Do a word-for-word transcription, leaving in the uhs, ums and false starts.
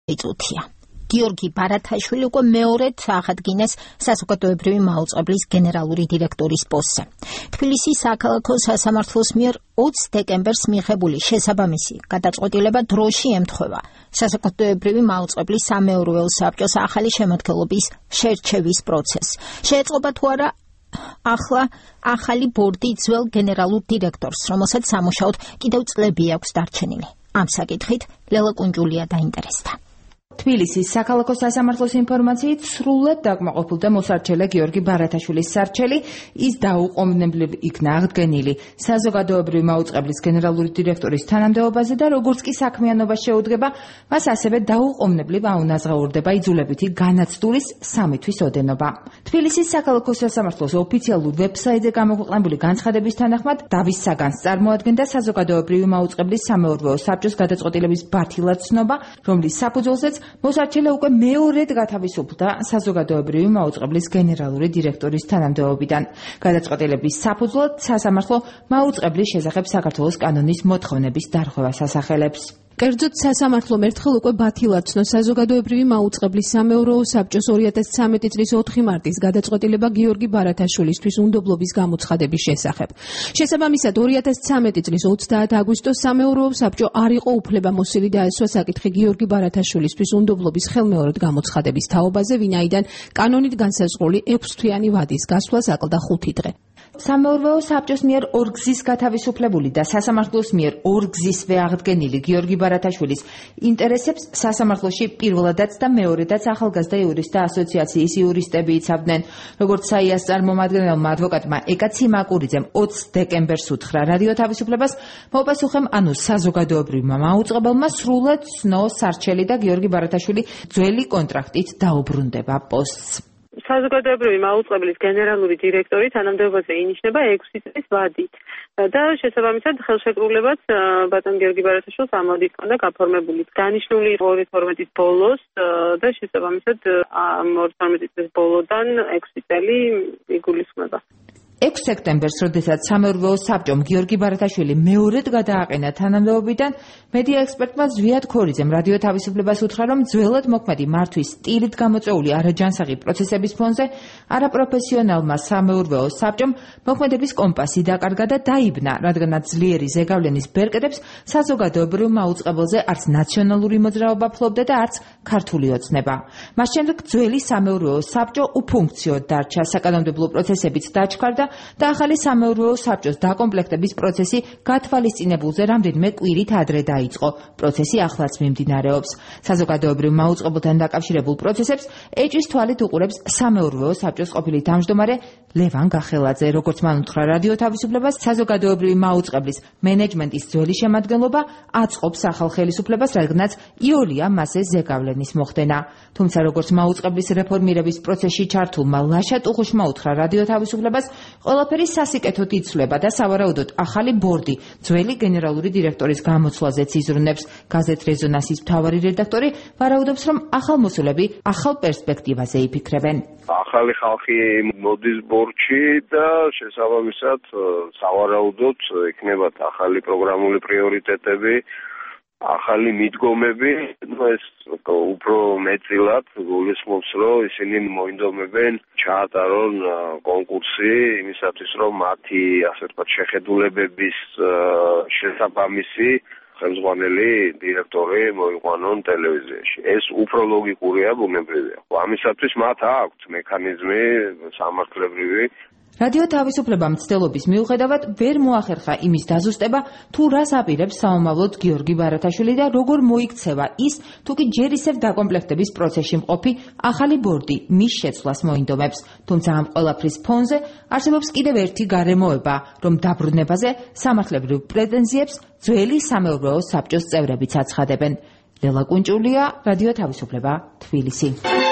იწუთია. გიორგი ბარათაშვილი უკვე მეორედ აღადგინეს საზოგადოებრივი მაუწყებლის გენერალური დირექტორის პოსტზე. თბილისის საქალაქო სასამართლოს მიერ ოცი დეკემბერს მიღებული შესაბამისი გადაწყვეტილება დროში ემთხვევა საზოგადოებრივი მაუწყებლის სამეურვეო საბჭოს ახალი შემადგენლობის შერჩევის პროცესს. შეეწყობა თუ არა ახლა ახალი ბორდი ძველ გენერალურ დირექტორს, რომელსაც სამუშაოდ კიდევ წლები აქვს დარჩენილი. ამ საკითხით ლელა კუნჯულია დაინტერესდა. თბილისის საქალაქო სასამართლოს ინფორმაციით სრულად დაკმაყოფილდა მოსარჩელე გიორგი ბარათაშვილის სარჩელი, ის დაუყოვნებლივ იქნა აღდგენილი საზოგადოებრივი მაუწყებლის გენერალური დირექტორის თანამდებობაზე და როგორც კი საქმიანობა შეუდგება, მას ასევე დაუყოვნებლივ აუნაზღაურდება იძულებითი განაცდულის სამი თვის ოდენობა. თბილისის საქალაქო სასამართლოს ოფიციალურ ვებსაიტზე გამოქვეყნებული განცხადების თანახმად დავის საგანს წარმოადგენდა საზოგადოებრივი მაუწყებლის სამეურვეო საბჭოს გადაწყვეტილების ბათილად ცნობა, რომლის საფუძველზეც მოსარჩელე უკვე მეორედ გათავისუფლდა საზოგადოებრივი მაუწყებლის გენერალური დირექტორის თანამდებობიდან. გადაწყვეტილების საფუძვლად სასამართლო მაუწყებლის შესახებ საქართველოს კანონის მოთხოვნების დარღვევას ასახელებს. კერძოდ სასამართლომ ერთხელ უკვე ბათილად ცნო საზოგადოებრივი მაუწყებლის სამეურვეო საბჭოს ორი ათას ცხრამეტი წლის ოთხი მარტის გადაწყვეტილება გიორგი ბარათაშვილისთვის უნდობლობის გამოცხადების შესახებ. შესაბამისად ორი ათას ცხრამეტი წლის ოცდაათი აგვისტოს სამეურვეო საბჭო არ იყო უფლებამოსილი დაესვა საკითხი გიორგი ბარათაშვილისთვის უნდობლობის ხელმეორედ გამოცხადების თაობაზე, ვინაიდან კანონით განსაზღვრული ექვსთვიანი ვადის გასვლას აკლდა ხუთი დღე. სამეურვეო საბჭოს მიერ ორგზის გათავისუფლებული და სასამართლოს მიერ ორგზისვე აღდგენილი გიორგი ბარათაშვილის ინტერესებს სასამართლოში პირველადაც და მეორედაც ახალგაზრდა იურისტთა ასოციაციის იურისტები იცავდნენ. როგორც საიას წარმომადგენელმა ადვოკატმა ეკა ციმაკურიძემ ოცი დეკემბერს უთხრა რადიო თავისუფლებას, მოპასუხემ, ანუ საზოგადოებრივმა მაუწყებელმა სრულად ცნო სარჩელი და გიორგი ბარათაშვილი ძველი კონტრაქტით დაუბრუნდება პოსტს. საზოგადოებრივი მაუწყებლის გენერალური დირექტორი თანამდებობაზე ინიშნება ექვსი წლის ვადით და შესაბამისად ხელშეკრულებაც ბატონ გიორგი ბარათაშვილს ამოდით ჰქონდა გაფორმებული. განიშნული იყო ორი ათას ორმეტის ბოლოს და შესაბამისად ამ ორი ათას ორმეტი წლის ბოლოდან ექვსი წელი იგულისხმება. ექვსი სექტემბერს, როდესაც სამეურვეო საბჭომ გიორგი ბარათაშვილი მეორედ გადააყენა თანამდებობიდან, მედია ექსპერტმა ზვიად ქორიძემ რადიო თავისუფლებას უთხრა, რომ ძველად მოქმედი მართვის სტილით გამოწვეული არაჯანსაღი პროცესების ფონზე არაპროფესიონალმა სამეურვეო საბჭომ მოქმედების კომპასი დაკარგა და დაიბნა, რადგანაც ძლიერი ზეგავლენის ბერკეტებს საზოგადოებრივ მაუწყებელზე არც ნაციონალური მოძრაობა ფლობდა და არც ქართული ოცნება. მას შემდეგ ძველი სამეურვეო საბჭო უფუნქციოდ დარჩა, საკანონმდებლო პროცესებიც დაჩქარდა და ახალი სამეურვეო საბჭოს დაკომპლექტების პროცესი გათვალისწინებულზე რამდენიმე კვირით ადრე დაიწყო. პროცესი ახლაც მიმდინარეობს. საზოგადოებრივ მაუწყებელთან დაკავშირებულ პროცესებს ეჭვის თვალით უყურებს სამეურვეო საბჭოს ყოფილი თავმჯდომარე ლევან გახელაძე. როგორც მან უთხრა რადიო თავისუფლებას, საზოგადოებრივი მაუწყებლის მენეჯმენტის ძველი შემადგენლობა აწყობს ახალ ხელისუფლებას, რადგანაც იოლია მასზე ზეგავლენის მოხდენა. თუმცა როგორც მაუწყებლის რეფორმირების პროცესში ჩართულმა ლაშა ტუღუშმა უთხრა რადიო თავისუფლებას, ყველაფერი სასიკეთოდ იცვლება და სავარაუდოდ ახალი ბორდი ძველი გენერალური დირექტორის გამოცვლაზეც იზრუნებს. გაზეთ რეზონანსის მთავარი რედაქტორი ვარაუდობს, რომ ახალმოსულები ახალ პერსპექტივაზე იფიქრებენ. ახალი ხალხი მოდის ბორჩი და შესაბამისად სავარაუდოდ იქნებათ ახალი პროგრამული პრიორიტეტები, ახალი მიდგომები, ეს უფრო მეტწილად გულისხმობს, რომ ისინი მოინდომებენ ჩაატარონ კონკურსი იმისათვის, რომ მათი ასე ვთქვათ შეხედულებების შესაბამისი ხელმძღვანელი დირექტორი მოიყვანონ ტელევიზიაში. ეს უფრო ლოგიკურია, ბუნებრივია. ამისათვის მათ აქვთ მექანიზმი სამართლებრივი. რადიო თავისუფლება მცდელობის მიუხედავად ვერ მოახერხა იმის დაზუსტება, თუ რას აპირებს საომავლოდ გიორგი ბარათაშვილი და როგორ მოიქცევა ის, თუ კი ჯერ ისევ დაკომპლექტების პროცესში მყოფი ახალი ბორდი მის შეცვლას მოინდომებს. თუმცა ამ ყველაფრის ფონზე არსებობს კიდევ ერთი გარემოება, რომ დაბრუნებაზე სამართლებრივ პრეტენზიებს ძველი სამეურვეო საბჭოს წევრებიც აცხადებენ. ლელა კუნჭულია, რადიო თავისუფლება, თბილისი.